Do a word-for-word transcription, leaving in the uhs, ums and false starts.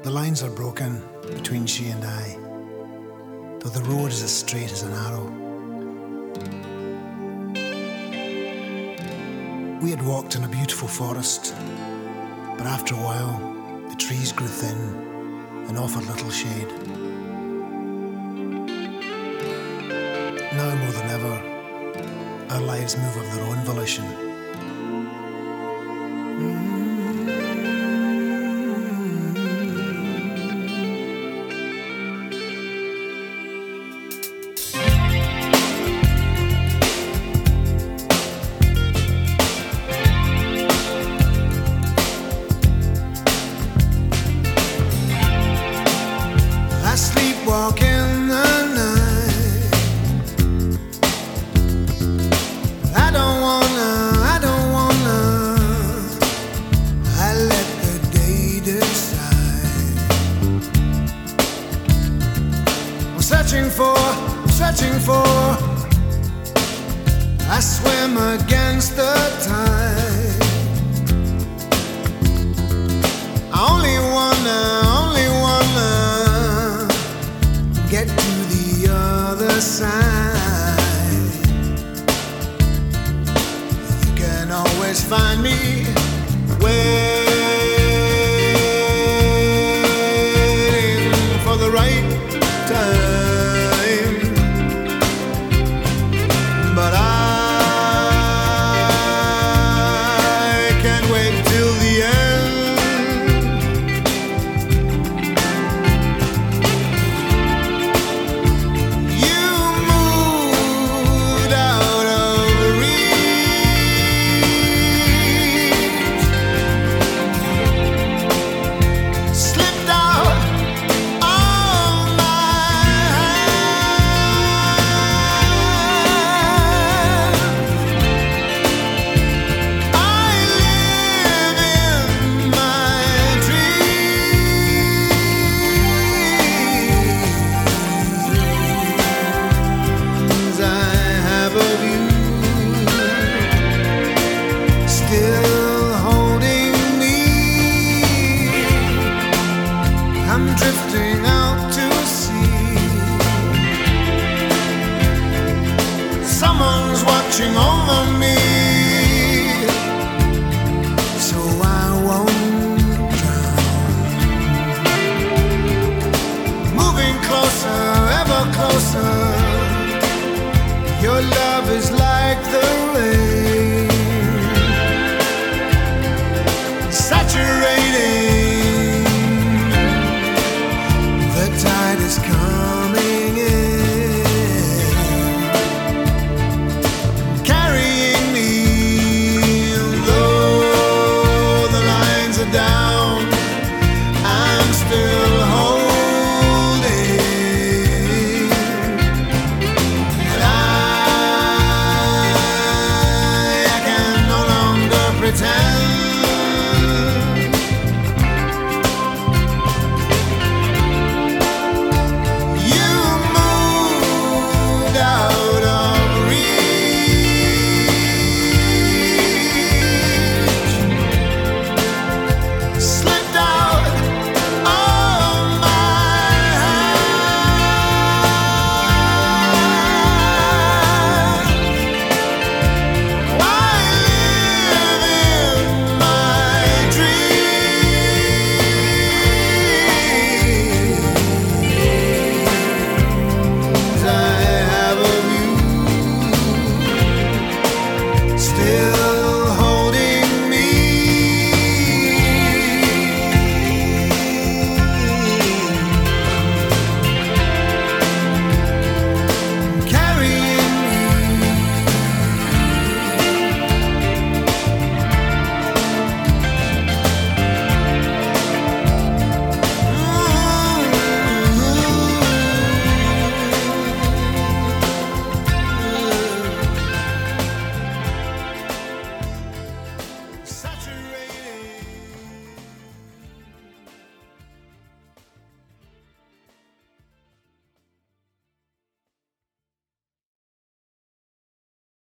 The lines are broken between she and I, though the road is as straight as an arrow. We had walked in a beautiful forest, but after a while, the trees grew thin and offered little shade. Now more than ever, our lives move of their own volition. I sleepwalk in the night. I don't wanna, I don't wanna. I let the day decide. I'm searching for, I'm searching for. I swim against the tide. I only wanna, only wanna get to the other side. You can always find me waiting for the right time. But I can't wait till the end. You moved out of reach, slipped out of my hand. I live in my dreams. I have a view still holding me. I'm drifting out to sea. Someone's watching over me, so I won't drown. Moving closer, ever closer. Your love is like the rain, saturating. The tide is coming in, carrying me. Though the lines are down, I'm still holding. And I, I can no longer pretend. You moved out of reach,